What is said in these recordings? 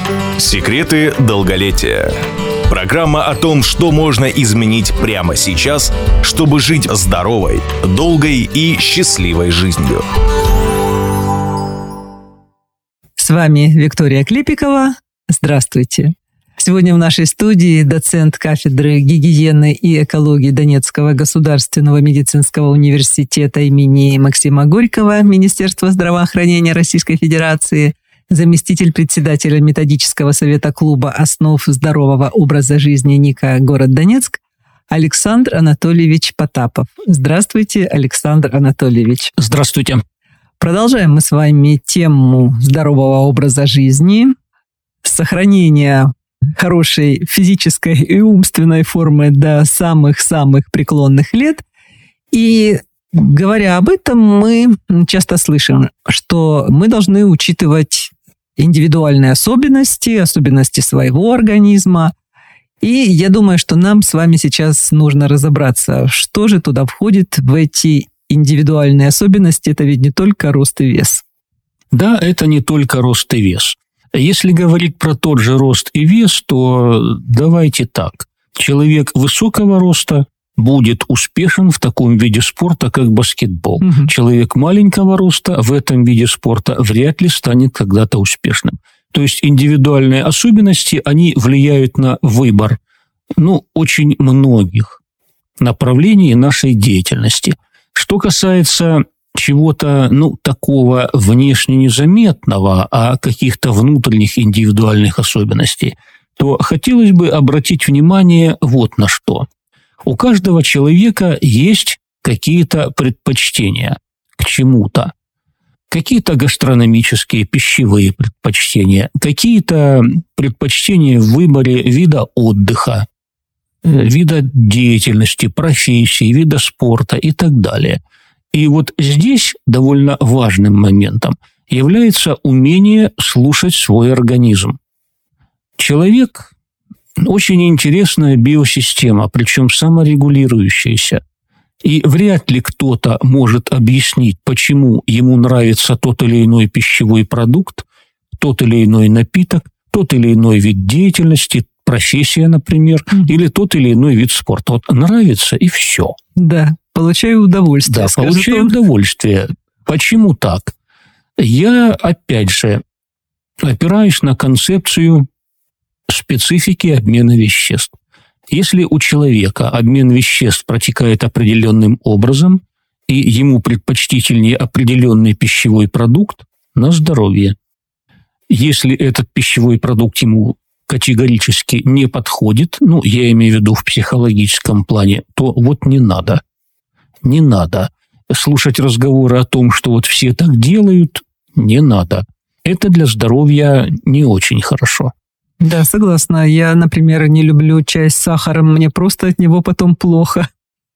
Секреты долголетия. Программа о том, что можно изменить прямо сейчас, чтобы жить здоровой, долгой и счастливой жизнью. С вами Виктория Клепикова. Здравствуйте. Сегодня в нашей студии доцент кафедры гигиены и экологии Донецкого государственного медицинского университета имени Максима Горького, Министерства здравоохранения Российской Федерации, заместитель председателя методического совета клуба «Основ здорового образа жизни НИКа город Донецк» Александр Анатольевич Потапов. Здравствуйте, Александр Анатольевич. Здравствуйте. Продолжаем мы с вами тему здорового образа жизни, сохранения хорошей физической и умственной формы до самых-самых преклонных лет. И говоря об этом, мы часто слышим, что мы должны учитывать индивидуальные особенности своего организма. И я думаю, что нам с вами сейчас нужно разобраться, что же туда входит в эти индивидуальные особенности. Это ведь не только рост и вес. Да, это не только рост и вес. Если говорить про тот же рост и вес, то давайте так. Человек высокого роста будет успешен в таком виде спорта, как баскетбол. Человек маленького роста в этом виде спорта вряд ли станет когда-то успешным. То есть индивидуальные особенности, они влияют на выбор, очень многих направлений нашей деятельности. Что касается чего-то, такого внешне незаметного, а каких-то внутренних индивидуальных особенностей, то хотелось бы обратить внимание вот на что. У каждого человека есть какие-то предпочтения к чему-то. Какие-то гастрономические, пищевые предпочтения, какие-то предпочтения в выборе вида отдыха, вида деятельности, профессии, вида спорта и так далее. И вот здесь довольно важным моментом является умение слушать свой организм. Человек – очень интересная биосистема, причем саморегулирующаяся. И вряд ли кто-то может объяснить, почему ему нравится тот или иной пищевой продукт, тот или иной напиток, тот или иной вид деятельности, профессия, например, или тот или иной вид спорта. Вот нравится и все. Да. Получаю удовольствие. Да, получаю удовольствие. Почему так? Я, опять же, опираюсь на концепцию специфики обмена веществ. Если у человека обмен веществ протекает определенным образом, и ему предпочтительнее определенный пищевой продукт, на здоровье. Если этот пищевой продукт ему категорически не подходит, я имею в виду в психологическом плане, то вот не надо. Не надо слушать разговоры о том, что вот все так делают, не надо. Это для здоровья не очень хорошо. Да, согласна. Я, например, не люблю чай с сахаром, мне просто от него потом плохо.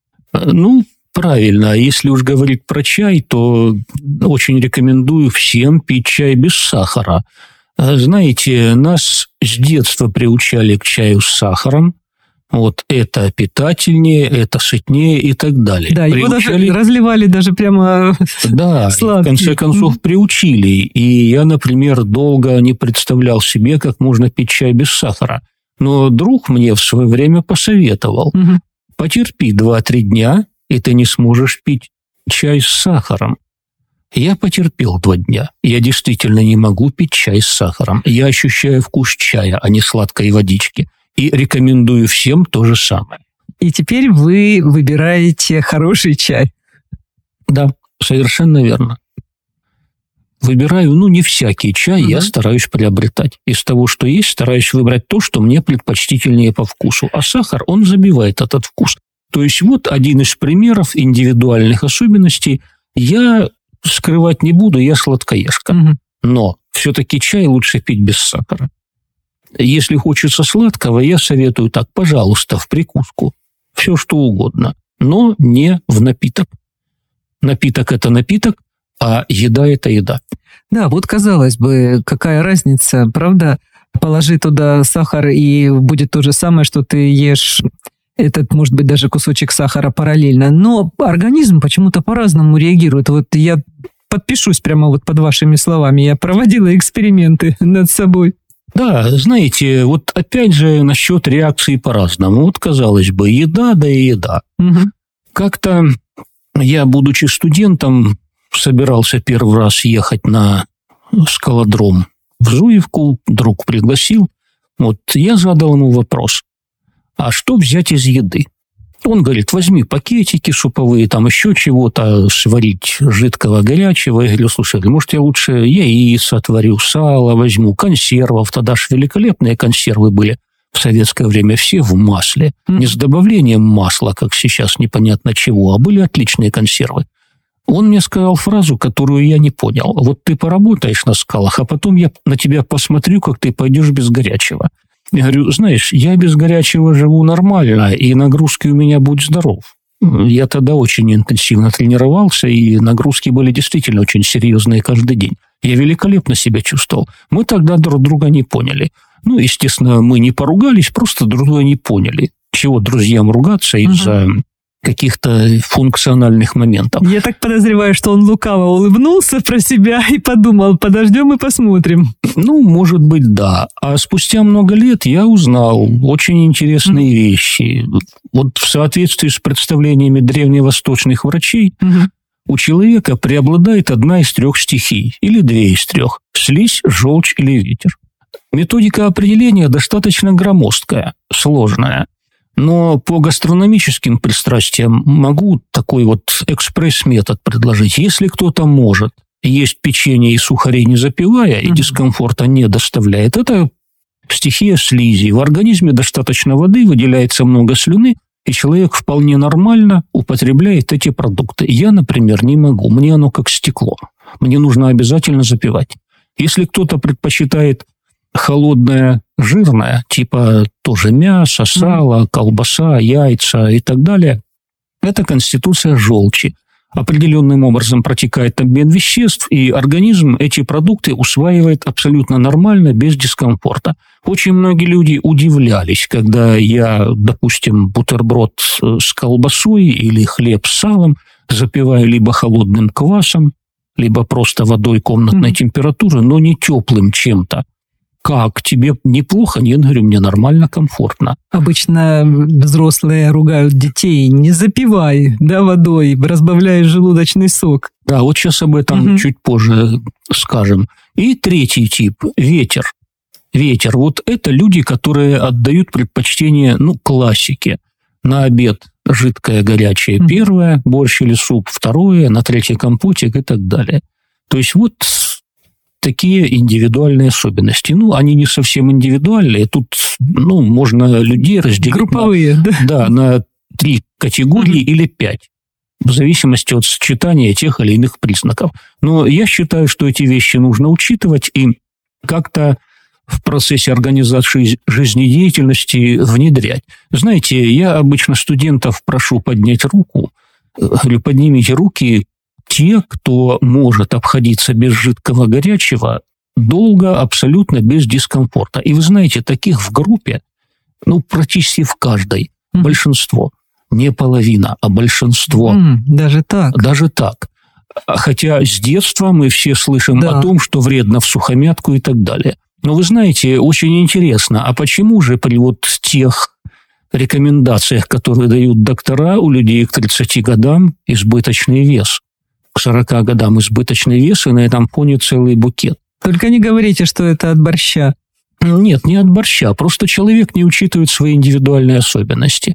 Правильно. Если уж говорить про чай, то очень рекомендую всем пить чай без сахара. Знаете, нас с детства приучали к чаю с сахаром. Вот это питательнее, это сытнее и так далее. Да, его даже разливали даже прямо да, сладкий. В конце концов приучили. И я, например, долго не представлял себе, как можно пить чай без сахара. Но друг мне в свое время посоветовал. Потерпи 2-3 дня, и ты не сможешь пить чай с сахаром. Я потерпел 2 дня. Я действительно не могу пить чай с сахаром. Я ощущаю вкус чая, а не сладкой водички. И рекомендую всем то же самое. И теперь вы выбираете хороший чай. Да, совершенно верно. Выбираю, не всякий чай, я стараюсь приобретать. Из того, что есть, стараюсь выбрать то, что мне предпочтительнее по вкусу. А сахар, он забивает этот вкус. То есть вот один из примеров индивидуальных особенностей. Я скрывать не буду, я сладкоежка. Но все-таки чай лучше пить без сахара. Если хочется сладкого, я советую так, пожалуйста, в прикуску. Все, что угодно, но не в напиток. Напиток – это напиток, а еда – это еда. Да, вот казалось бы, какая разница, правда? Положи туда сахар, и будет то же самое, что ты ешь этот, может быть, даже кусочек сахара параллельно. Но организм почему-то по-разному реагирует. Вот я подпишусь прямо вот под вашими словами. Я проводила эксперименты над собой. Да, знаете, вот опять же насчет реакции по-разному. Вот, казалось бы, еда да и еда. Угу. Как-то я, будучи студентом, собирался первый раз ехать на скалодром в Зуевку, друг пригласил. Вот я задал ему вопрос, а что взять из еды? Он говорит, возьми пакетики суповые, там еще чего-то, сварить жидкого, горячего. Я говорю, слушай, может, я лучше яиц отварю, сало возьму, консервов. Тогда ж великолепные консервы были в советское время, все в масле. Не с добавлением масла, как сейчас непонятно чего, а были отличные консервы. Он мне сказал фразу, которую я не понял. Вот ты поработаешь на скалах, а потом я на тебя посмотрю, как ты пойдешь без горячего. Я говорю, знаешь, я без горячего живу нормально, и нагрузки у меня будь здоров. Я тогда очень интенсивно тренировался, и нагрузки были действительно очень серьезные каждый день. Я великолепно себя чувствовал. Мы тогда друг друга не поняли. Ну, естественно, мы не поругались, просто друг друга не поняли. Чего друзьям ругаться из-за каких-то функциональных моментов. Я так подозреваю, что он лукаво улыбнулся про себя и подумал, подождем и посмотрим. Ну, может быть, да. А спустя много лет я узнал очень интересные вещи. Вот в соответствии с представлениями древневосточных врачей, у человека преобладает одна из трех стихий, или две из трех – слизь, желчь или ветер. Методика определения достаточно громоздкая, сложная. Но по гастрономическим пристрастиям могу такой вот экспресс-метод предложить. Если кто-то может есть печенье и сухари не запивая, и дискомфорта не доставляет, это стихия слизи. В организме достаточно воды, выделяется много слюны, и человек вполне нормально употребляет эти продукты. Я, например, не могу. Мне оно как стекло. Мне нужно обязательно запивать. Если кто-то предпочитает холодное, жирное, типа тоже мясо, сало, колбаса, яйца и так далее, это конституция желчи. Определенным образом протекает обмен веществ, и организм эти продукты усваивает абсолютно нормально, без дискомфорта. Очень многие люди удивлялись, когда я, допустим, бутерброд с колбасой или хлеб с салом запиваю либо холодным квасом, либо просто водой комнатной температуры, но не теплым чем-то. Как, тебе неплохо? Нет, говорю, мне нормально, комфортно. Обычно взрослые ругают детей, не запивай, да, водой, разбавляй желудочный сок. Да, вот сейчас об этом чуть позже скажем. И третий тип – ветер. Ветер. Вот это люди, которые отдают предпочтение, классике. На обед жидкое, горячее первое, борщ или суп второе, на третье компотик и так далее. То есть вот такие индивидуальные особенности. Они не совсем индивидуальные. Тут, можно людей разделить групповые, на 3 категории или 5, в зависимости от сочетания тех или иных признаков. Но я считаю, что эти вещи нужно учитывать и как-то в процессе организации жизнедеятельности внедрять. Знаете, я обычно студентов прошу поднять руку. Говорю, поднимите руки, те, кто может обходиться без жидкого горячего, долго, абсолютно без дискомфорта. И вы знаете, таких в группе, практически в каждой, большинство. Не половина, а большинство. Даже так? Даже так. Хотя с детства мы все слышим о том, что вредно в сухомятку и так далее. Но вы знаете, очень интересно, а почему же при тех рекомендациях, которые дают доктора, у людей к 30 годам избыточный вес? К 40 годам избыточный вес, и на этом фоне целый букет. Только не говорите, что это от борща. Нет, не от борща, просто человек не учитывает свои индивидуальные особенности.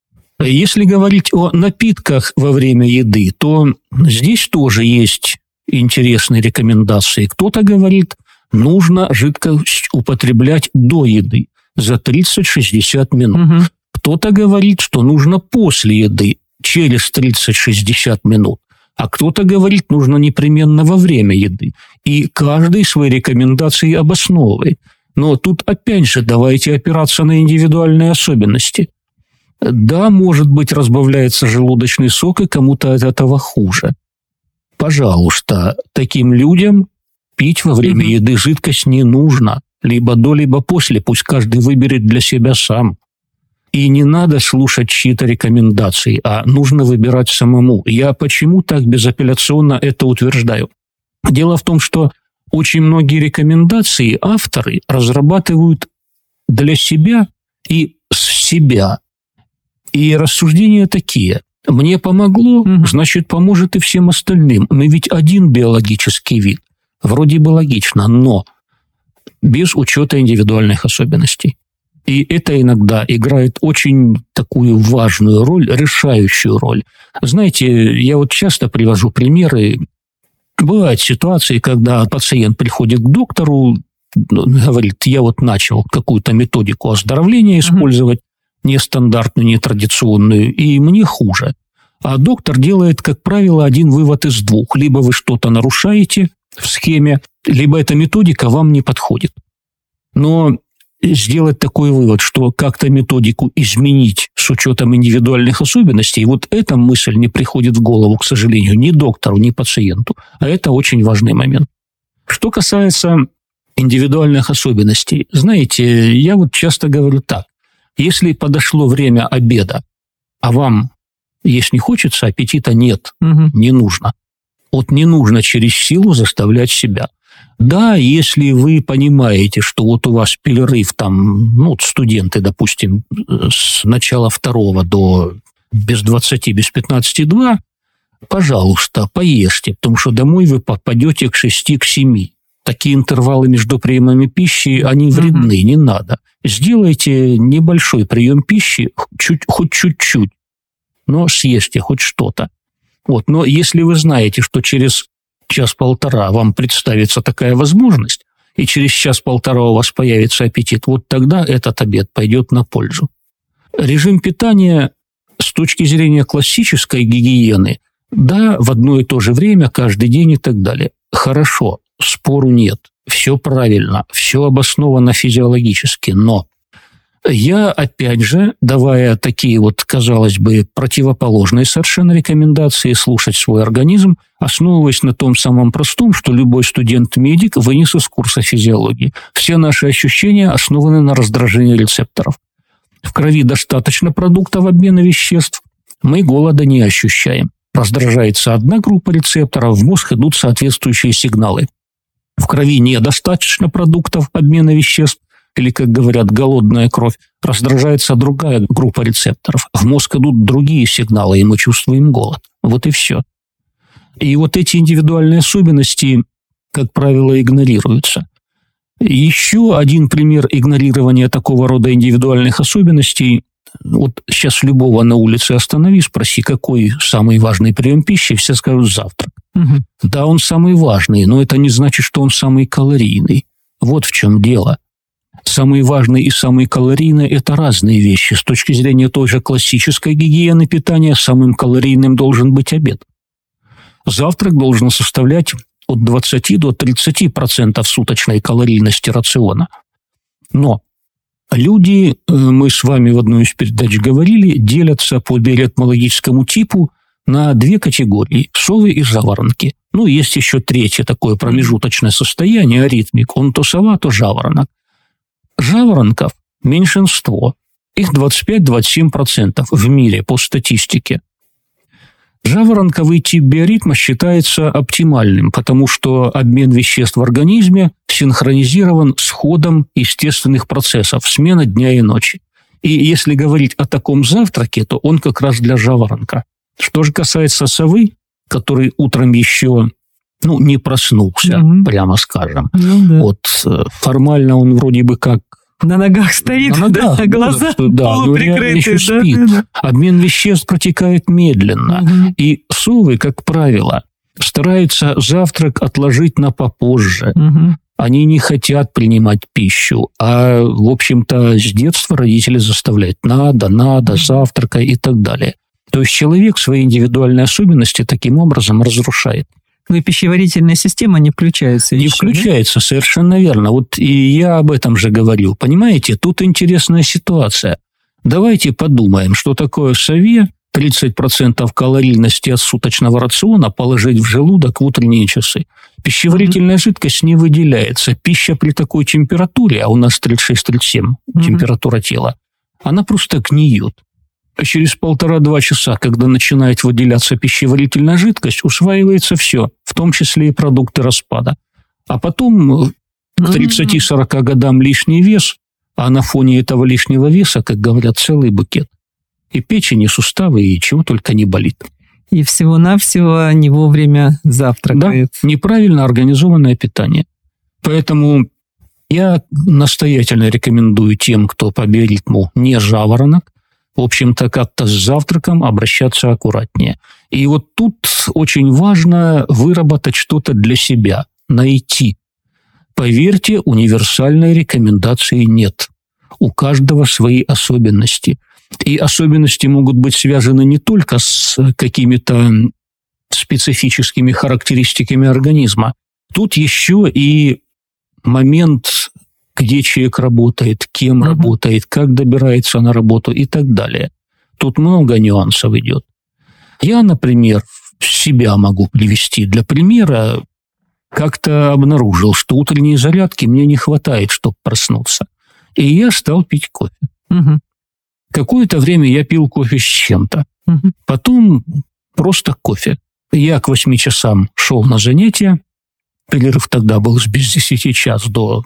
Если говорить о напитках во время еды, то здесь тоже есть интересные рекомендации. Кто-то говорит, нужно жидкость употреблять до еды за 30-60 минут. Кто-то говорит, что нужно после еды, через 30-60 минут. А кто-то говорит, нужно непременно во время еды. И каждый свои рекомендации обосновывает. Но тут опять же давайте опираться на индивидуальные особенности. Да, может быть, разбавляется желудочный сок, и кому-то от этого хуже. Пожалуйста, таким людям пить во время еды жидкость не нужно. Либо до, либо после. Пусть каждый выберет для себя сам. И не надо слушать чьи-то рекомендации, а нужно выбирать самому. Я почему так безапелляционно это утверждаю? Дело в том, что очень многие рекомендации авторы разрабатывают для себя и с себя. И рассуждения такие. Мне помогло, значит, поможет и всем остальным. Мы ведь один биологический вид. Вроде бы логично, но без учета индивидуальных особенностей. И это иногда играет очень такую важную роль, решающую роль. Знаете, я вот часто привожу примеры. Бывают ситуации, когда пациент приходит к доктору, говорит, я вот начал какую-то методику оздоровления использовать, нестандартную, нетрадиционную, и мне хуже. А доктор делает, как правило, один вывод из двух. Либо вы что-то нарушаете в схеме, либо эта методика вам не подходит. Но сделать такой вывод, что как-то методику изменить с учетом индивидуальных особенностей, вот эта мысль не приходит в голову, к сожалению, ни доктору, ни пациенту. А это очень важный момент. Что касается индивидуальных особенностей, знаете, я вот часто говорю так. Если подошло время обеда, а вам есть не хочется, аппетита нет, не нужно. Вот не нужно через силу заставлять себя. Да, если вы понимаете, что вот у вас перерыв там, студенты, допустим, с начала 2 до без 20, без 15-2, пожалуйста, поешьте, потому что домой вы попадете к 6, к 7. Такие интервалы между приемами пищи, они вредны, не надо. Сделайте небольшой прием пищи, хоть чуть-чуть, но съешьте хоть что-то. Вот. Но если вы знаете, что через час-полтора вам представится такая возможность, и через час-полтора у вас появится аппетит, вот тогда этот обед пойдет на пользу. Режим питания с точки зрения классической гигиены, да, в одно и то же время, каждый день и так далее. Хорошо, спору нет, все правильно, все обосновано физиологически, но я, опять же, давая такие вот, казалось бы, противоположные совершенно рекомендации слушать свой организм, основываясь на том самом простом, что любой студент-медик вынес из курса физиологии. Все наши ощущения основаны на раздражении рецепторов. В крови достаточно продуктов обмена веществ, мы голода не ощущаем. Раздражается одна группа рецепторов, в мозг идут соответствующие сигналы. В крови недостаточно продуктов обмена веществ, или, как говорят, голодная кровь, раздражается другая группа рецепторов. В мозг идут другие сигналы, и мы чувствуем голод. Вот и все. И вот эти индивидуальные особенности, как правило, игнорируются. Еще один пример игнорирования такого рода индивидуальных особенностей. Вот сейчас любого на улице останови, спроси, какой самый важный прием пищи, все скажут завтрак. Да, он самый важный, но это не значит, что он самый калорийный. Вот в чем дело. Самый важный и самый калорийный – это разные вещи. С точки зрения той же классической гигиены питания, самым калорийным должен быть обед. Завтрак должен составлять от 20 до 30% суточной калорийности рациона. Но люди, мы с вами в одной из передач говорили, делятся по биоритмологическому типу на две категории – совы и жаворонки. Есть еще третье такое промежуточное состояние – аритмик. Он то сова, то жаворонок. Жаворонков меньшинство, их 25-27% в мире по статистике. Жаворонковый тип биоритма считается оптимальным, потому что обмен веществ в организме синхронизирован с ходом естественных процессов, смена дня и ночи. И если говорить о таком завтраке, то он как раз для жаворонка. Что же касается совы, который утром еще не проснулся, прямо скажем. Вот формально он вроде бы как на ногах стоит, глаза полуприкрыты. Еще спит. Обмен веществ протекает медленно. И совы, как правило, стараются завтрак отложить на попозже. Они не хотят принимать пищу, а, в общем-то, с детства родители заставляют надо, завтракай и так далее. То есть человек свои индивидуальные особенности таким образом разрушает. И пищеварительная система не включается. Не включается, совершенно верно. Вот и я об этом же говорю. Понимаете, тут интересная ситуация. Давайте подумаем, что такое сове 30% калорийности от суточного рациона положить в желудок в утренние часы. Пищеварительная жидкость не выделяется. Пища при такой температуре, а у нас 36-37 температура тела, она просто гниет. Через 1,5-2 часа, когда начинает выделяться пищеварительная жидкость, усваивается все, в том числе и продукты распада. А потом к 30-40 годам лишний вес, а на фоне этого лишнего веса, как говорят, целый букет. И печень, и суставы, и чего только не болит. И всего-навсего не вовремя завтракает. Да, неправильно организованное питание. Поэтому я настоятельно рекомендую тем, кто по биоритму не жаворонок, в общем-то, как-то с завтраком обращаться аккуратнее. И вот тут очень важно выработать что-то для себя, найти. Поверьте, универсальной рекомендации нет. У каждого свои особенности. И особенности могут быть связаны не только с какими-то специфическими характеристиками организма. Тут еще и момент, где человек работает, кем работает, как добирается на работу и так далее. Тут много нюансов идет. Я, например, себя могу привести. Для примера, как-то обнаружил, что утренней зарядки мне не хватает, чтобы проснуться. И я стал пить кофе. Какое-то время я пил кофе с чем-то. Потом просто кофе. Я к 8 часам шел на занятия. Перерыв тогда был с без 10 час до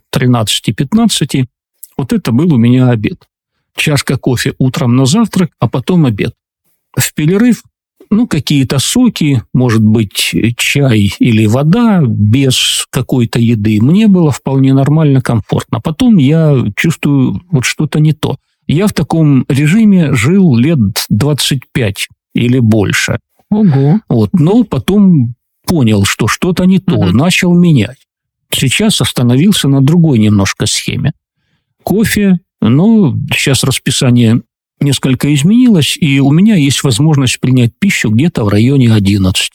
13-15. Вот это был у меня обед. Чашка кофе утром на завтрак, а потом обед. В перерыв, какие-то соки, может быть, чай или вода без какой-то еды. Мне было вполне нормально, комфортно. Потом я чувствую, вот что-то не то. Я в таком режиме жил лет 25 или больше. Ого. Но потом понял, что что-то не то, начал менять. Сейчас остановился на другой немножко схеме. Кофе, сейчас расписание несколько изменилось, и у меня есть возможность принять пищу где-то в районе 11.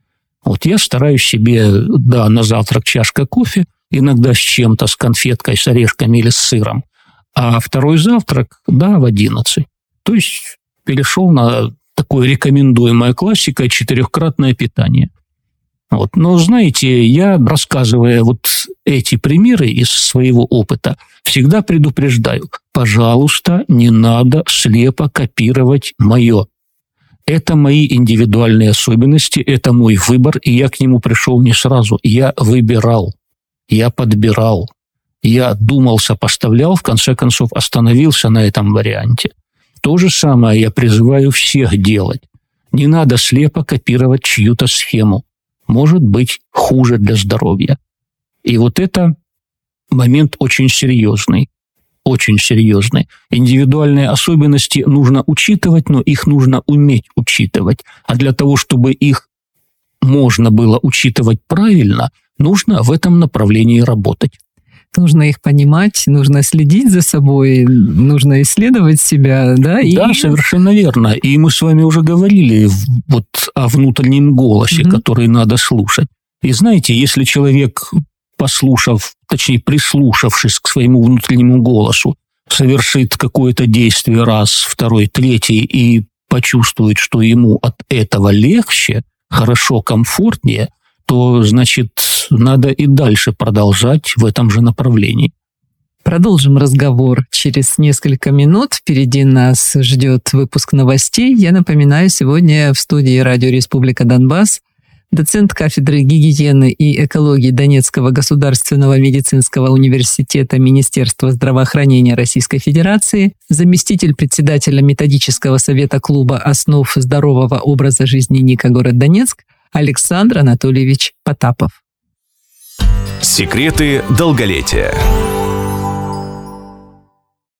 Я стараюсь себе, на завтрак чашка кофе, иногда с чем-то, с конфеткой, с орешками или с сыром, а второй завтрак, в 11. То есть перешел на такое рекомендуемое классикой 4-кратное питание. Но, знаете, я, рассказывая эти примеры из своего опыта, всегда предупреждаю, пожалуйста, не надо слепо копировать мое. Это мои индивидуальные особенности, это мой выбор, и я к нему пришел не сразу. Я выбирал, я подбирал, я думал, сопоставлял, в конце концов остановился на этом варианте. То же самое я призываю всех делать. Не надо слепо копировать чью-то схему. Может быть хуже для здоровья. И это момент очень серьезный. Очень серьезный. Индивидуальные особенности нужно учитывать, но их нужно уметь учитывать. А для того, чтобы их можно было учитывать правильно, нужно в этом направлении работать. Нужно их понимать, нужно следить за собой, нужно исследовать себя, да? Да, совершенно верно. И мы с вами уже говорили о внутреннем голосе, который надо слушать. И знаете, если человек, прислушавшись к своему внутреннему голосу, совершит какое-то действие раз, второй, третий и почувствует, что ему от этого легче, хорошо, комфортнее, то, значит, надо и дальше продолжать в этом же направлении. Продолжим разговор через несколько минут. Впереди нас ждет выпуск новостей. Я напоминаю, сегодня в студии Радио Республика Донбасс доцент кафедры гигиены и экологии Донецкого государственного медицинского университета Министерства здравоохранения Российской Федерации, заместитель председателя методического совета клуба основ здорового образа жизни НИКа город Донецк Александр Анатольевич Потапов. Секреты долголетия.